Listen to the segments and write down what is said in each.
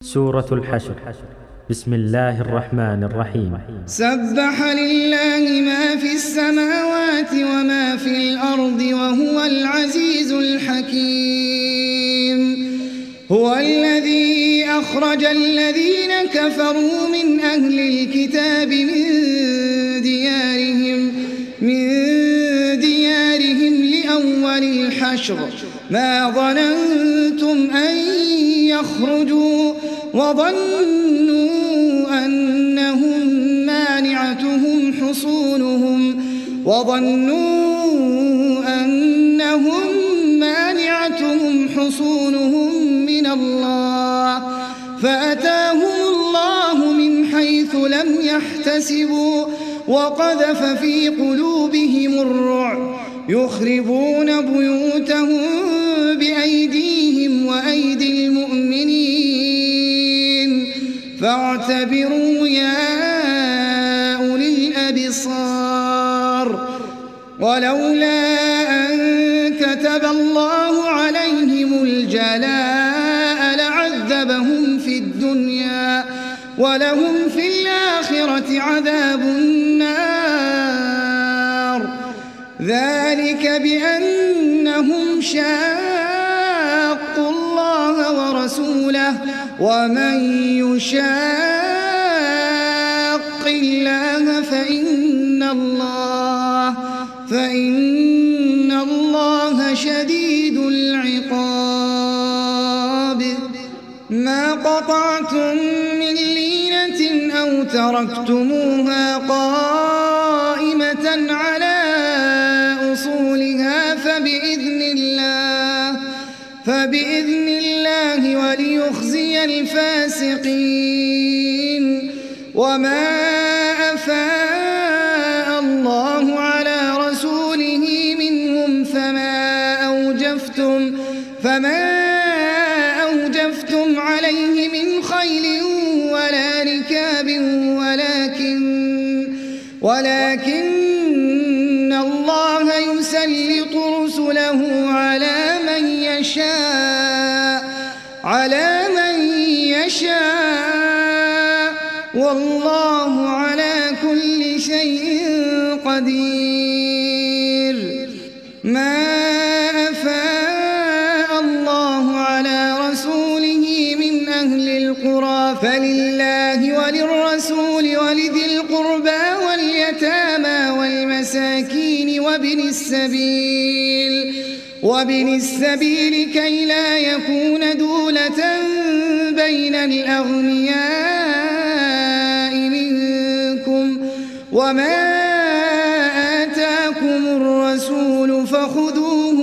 سورة الحشر. بسم الله الرحمن الرحيم. سبح لله ما في السماوات وما في الأرض وهو العزيز الحكيم. هو الذي أخرج الذين كفروا من أهل الكتاب من ديارهم لأول الحشر ما ظننتم أن يخرجوا وظنوا أنهم مانعتهم حصونهم من الله فأتاهم الله من حيث لم يحتسبوا وقذف في قلوبهم الرعب يخربون بيوتهم بأيديهم وأيدي المؤمنين فاعتبروا يا أولي الأبصار. ولولا أن كتب الله عليهم الجلاء لعذبهم في الدنيا ولهم في الآخرة عذاب النار. ذلك بأنهم شاقوا الله ورسوله ومن يشاق الله فإن الله شديد العقاب. ما قطعتم من لينة أو تركتموها قائمة على أصولها فبإذن الله وليخزي الفاسقين. وما أفاء الله على رسوله منهم فما أوجفتم عليه من خيل ولا ركاب ولكن الله يسلط رسله على من يشاء والله على كل شيء قدير. ما أفاء الله على رسوله من أهل القرى فلله وللرسول ولذي القربى واليتامى والمساكين وابن السبيل كي لا يكون دولة بين الأغنياء منكم. وما آتاكم الرسول فخذوه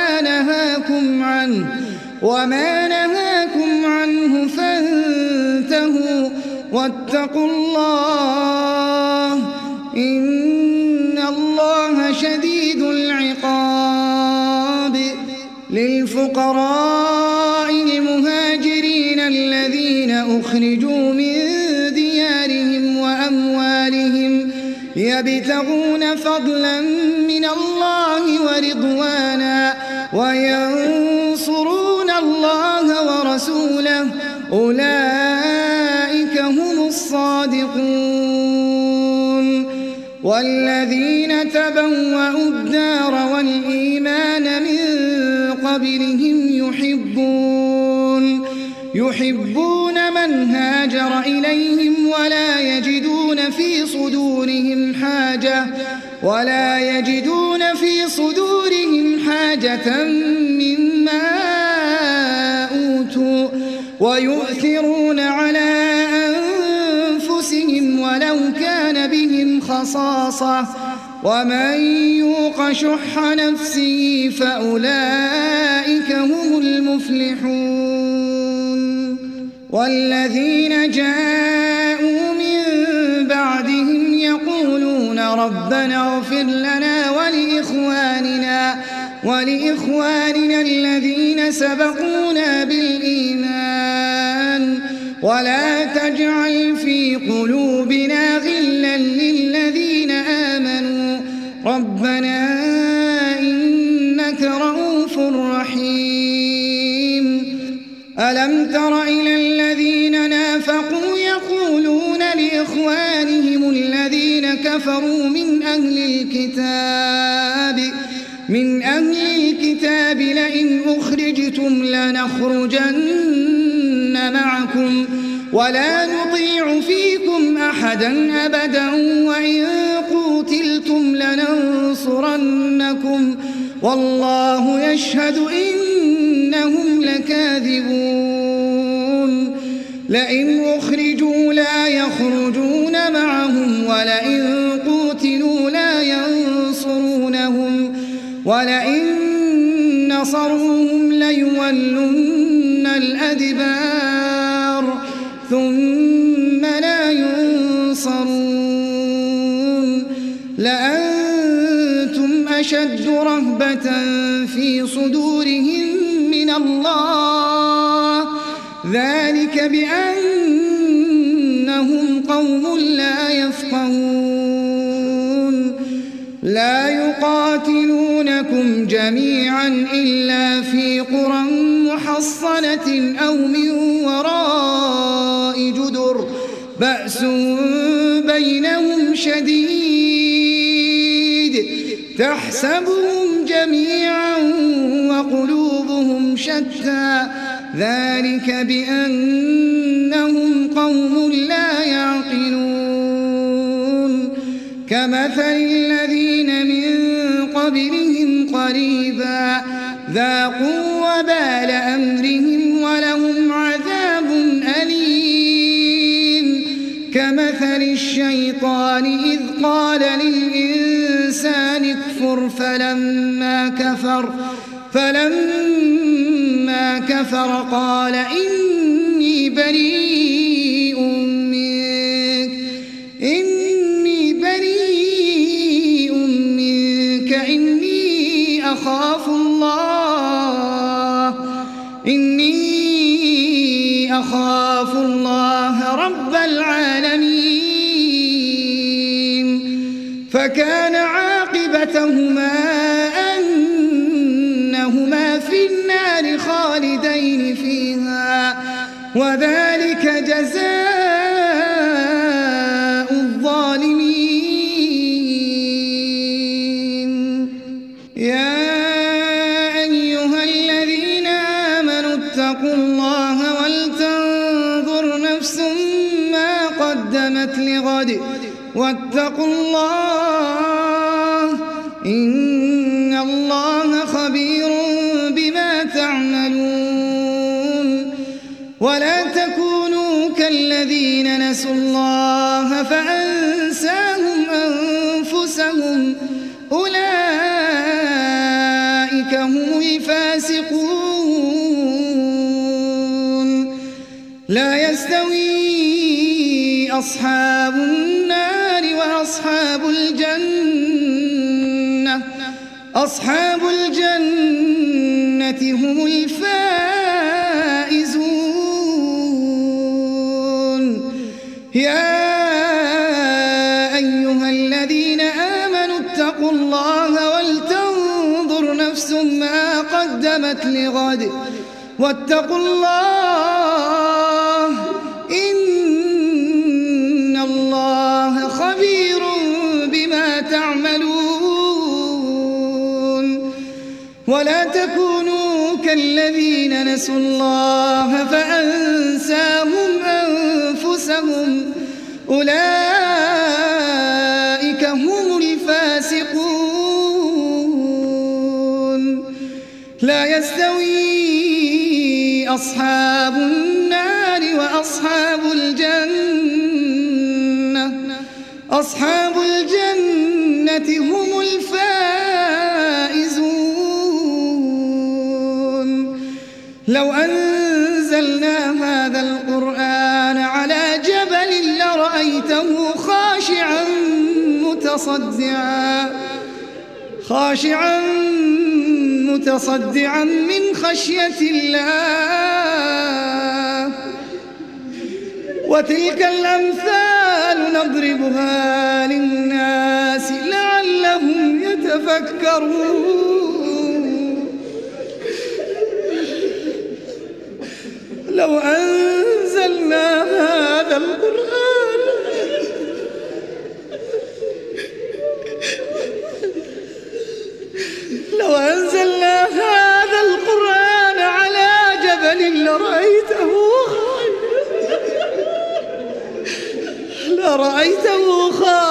وما نهاكم عنه فانتهوا واتقوا الله إن الله شديد العقاب. للفقراء المهاجرين الذين أخرجوا من ديارهم وأموالهم يبتغون فضلا من الله ورضوانا وينصرون الله ورسوله أولئك هم الصادقون. والذين تبوأوا الدار والإيمان من قبلهم يحبون من هاجر إليهم ولا يجدون في صدورهم حاجة مما أوتوا ويؤثرون على أنفسهم ولو كان بهم خصاصة ومن يوق شح نفسه فأولئك هم المفلحون. والذين جاءوا من بعدهم يقولون ربنا اغفر لنا ولإخواننا الذين سبقونا بالإيمان ولا تجعل في قلوبنا غلا للذين آمنوا ربنا إنك رؤوف رحيم. ألم تر إلى الذين لإخوانهم الذين كفروا من أهل الكتاب لئن أخرجتم لنخرجن معكم ولا نطيع فيكم أحدا أبدا وإن قوتلتم لننصرنكم والله يشهد إنهم لكاذبون لئن أخرجوا لا يخرجون معهم ولئن قوتلوا لا ينصرونهم ولئن نصروهم ليولن الأدبار ثم لا ينصرون لأنتم أشد رهبة في صدورهم من الله ذلك بأنهم قوم لا يفقهون لا يقاتلونكم جميعا إلا في قرى محصنة أو من وراء جدر بأس بينهم شديد تحسبهم جميعا وقلوبهم شتى ذلك بأنهم قوم لا يعقلون كمثل الذين من قبلهم قريبا ذاقوا وبال أمرهم ولهم عذاب أليم كمثل الشيطان إذ قال للإنسان اكفر فلما كفر قال إني بريء منك إني أخاف الله رب العالمين فكان عاقبتهما أنهما في النار خالدين فيها وذلك جزاء الظالمين يا أيها الذين آمنوا اتقوا الله ولتنظر نفس ما قدمت لغد واتقوا الله إن الله خبير بما تعملون ولا تكونوا كالذين نسوا الله فأنساهم أنفسهم أولئك هم الفاسقون لا يستوي أصحاب النار وأصحاب الجنة هم الفائزون يا أيها الذين آمنوا اتقوا الله ولتنظر نفس ما قدمت لغد واتقوا الله إن الله خبير بما تعملون ولا تكونوا كالذين نسوا الله فأنساهم أنفسهم أولئك هم الفاسقون لا يستوي أصحاب النار وأصحاب الجنة هم الفائزون لو أنزلنا هذا القرآن على جبل لرأيته خاشعا متصدعا من خشية الله وتلك الأمثال نضربها للناس لعلهم يتفكرون لو أنزلنا هذا القرآن لرأيته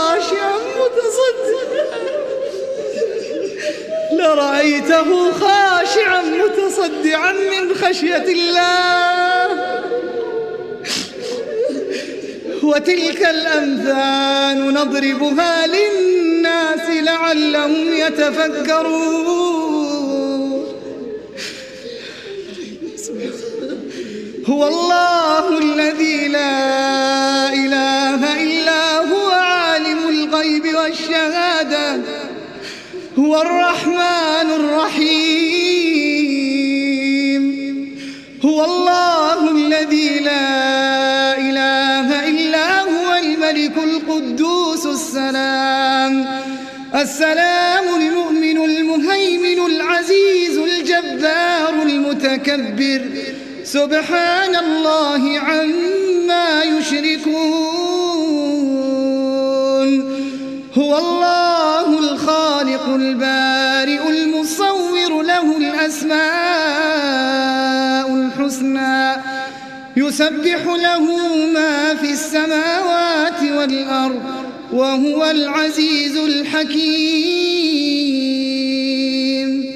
خاشعا متصدعا من خشية الله. وتلك الأمثال نضربها للناس لعلهم يتفكرون. هو الله الذي لا إله إلا هو عالم الغيب والشهادة هو الرحمن الرحيم. هو الله الذي لا إله إلا هو الملك القدوس السلام المؤمن المهيمن العزيز الجبار المتكبر سبحان الله عما يشركون. هو الله الخالق البارئ المصور له الأسماء الحسنى يسبح له ما في السماوات والأرض وهو العزيز الحكيم.